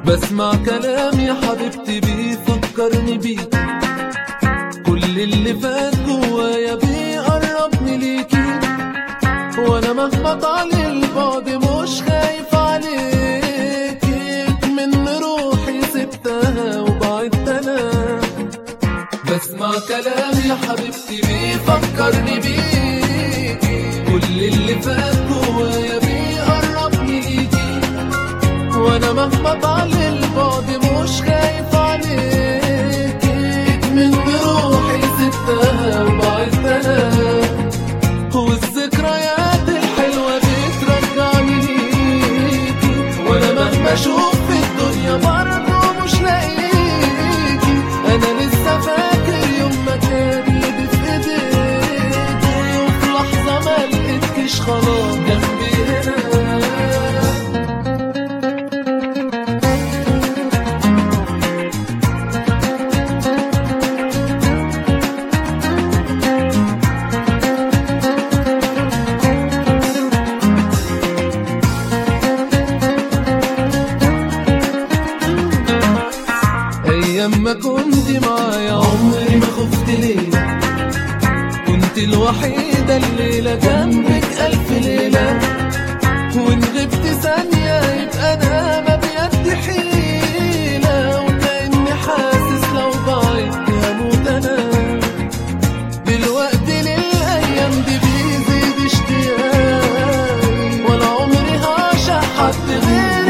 بسمع كلام يا حبيبتي بيفكرني بيك، كل اللي فات جوايا بيقربني ليكي، وانا مهما طال البعد مش خايف عليكي، من روحي سبتها وبعدت انا. بسمع كلام يا حبيبتي بيفكرني بيكي، كل اللي فات جوايا بيقربني ليكي، وانا مهما طال البعد مش خايف عليكي، من روحي سبتها وبعدت انا، والذكريات الحلوة بترجعني ليكي، وانا مهما اشوف في الدنيا برضه مش لاقيكي، انا لسه فاكر يوم ما كان ايدي في ايديكي، وفي لحظة ما لقيتكيش خلاص جنبي هنا. ايام ما كنت معايا عمري ما خفت ليه، كنت الوحيدة الليلة جنبك ألف ليلة، وإن غبت ثانية يبقى أنا ما بيدي حيلة، وكأني حاسس لو بعدت هموت أنا، دلوقتي للأيام دي بيزيد اشتياقي، ولا عمري هعشق حد غيرك.